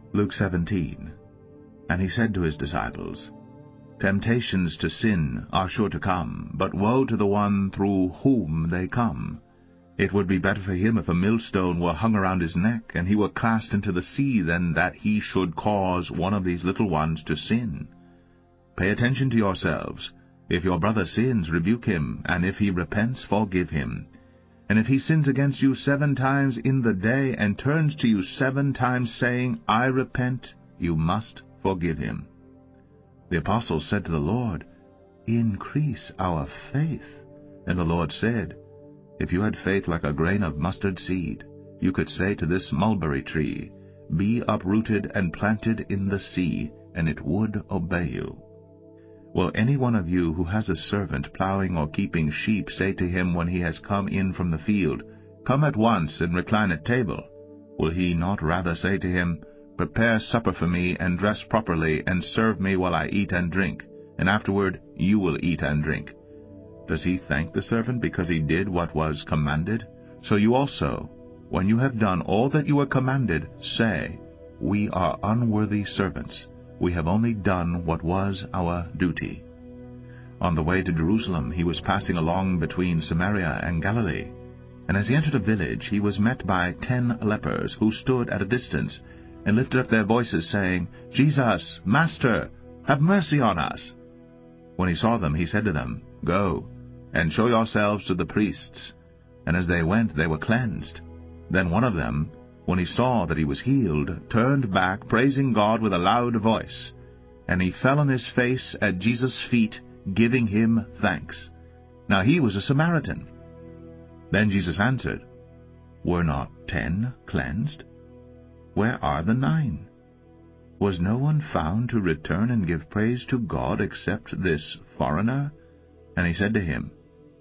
Luke 17. And he said to his disciples, Temptations to sin are sure to come, but woe to the one through whom they come. It would be better for him if a millstone were hung around his neck, and he were cast into the sea, than that he should cause one of these little ones to sin. Pay attention to yourselves. If your brother sins, rebuke him, and if he repents, forgive him. And if he sins against you 7 times in the day, and turns to you 7 times, saying, I repent, you must forgive him. The apostles said to the Lord, Increase our faith. And the Lord said, If you had faith like a grain of mustard seed, you could say to this mulberry tree, Be uprooted and planted in the sea, and it would obey you. Will any one of you who has a servant plowing or keeping sheep say to him when he has come in from the field, Come at once and recline at table? Will he not rather say to him, Prepare supper for me, and dress properly, and serve me while I eat and drink, and afterward you will eat and drink? Does he thank the servant because he did what was commanded? So you also, when you have done all that you were commanded, say, We are unworthy servants. We have only done what was our duty. On the way to Jerusalem he was passing along between Samaria and Galilee. And as he entered a village, he was met by 10 lepers, who stood at a distance, and lifted up their voices, saying, Jesus, Master, have mercy on us. When he saw them, he said to them, Go, and show yourselves to the priests. And as they went, they were cleansed. Then one of them, when he saw that he was healed, turned back, praising God with a loud voice. And he fell on his face at Jesus' feet, giving him thanks. Now he was a Samaritan. Then Jesus answered, Were not 10 cleansed? Where are the 9? Was no one found to return and give praise to God except this foreigner? And he said to him,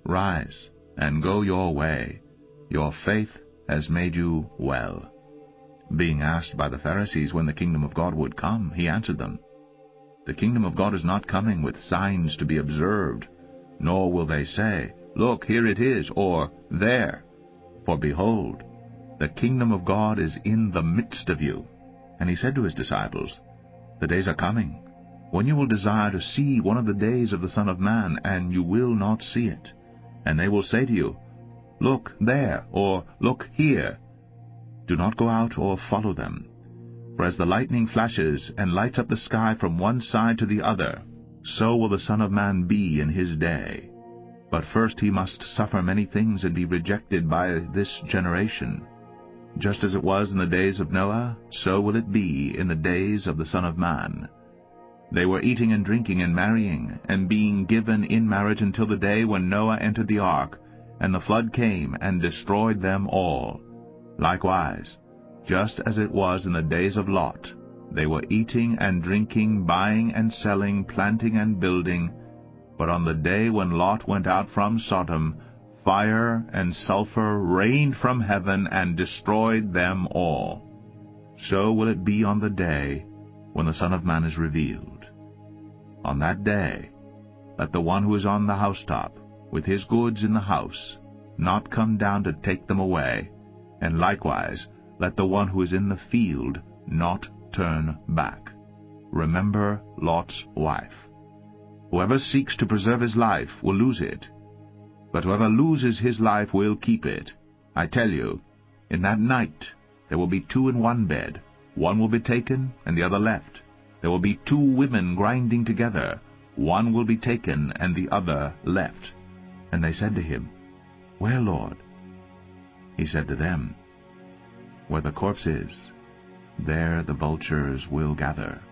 Rise, and go your way. Your faith has made you well. Being asked by the Pharisees when the kingdom of God would come, he answered them, The kingdom of God is not coming with signs to be observed, nor will they say, Look, here it is, or there. For behold, the kingdom of God is in the midst of you. And he said to his disciples, The days are coming, when you will desire to see one of the days of the Son of Man, and you will not see it. And they will say to you, Look there, or Look here. Do not go out or follow them. For as the lightning flashes and lights up the sky from one side to the other, so will the Son of Man be in his day. But first he must suffer many things and be rejected by this generation. Just as it was in the days of Noah, so will it be in the days of the Son of Man. They were eating and drinking and marrying, and being given in marriage until the day when Noah entered the ark, and the flood came and destroyed them all. Likewise, just as it was in the days of Lot, they were eating and drinking, buying and selling, planting and building. But on the day when Lot went out from Sodom, fire and sulfur rained from heaven and destroyed them all. So will it be on the day when the Son of Man is revealed. On that day, let the one who is on the housetop, with his goods in the house, not come down to take them away, and likewise let the one who is in the field not turn back. Remember Lot's wife. Whoever seeks to preserve his life will lose it, but whoever loses his life will keep it. I tell you, in that night there will be 2 in one bed. One will be taken, and the other left. There will be 2 women grinding together. One will be taken, and the other left. And they said to him, Where, Lord? He said to them, Where the corpse is, there the vultures will gather.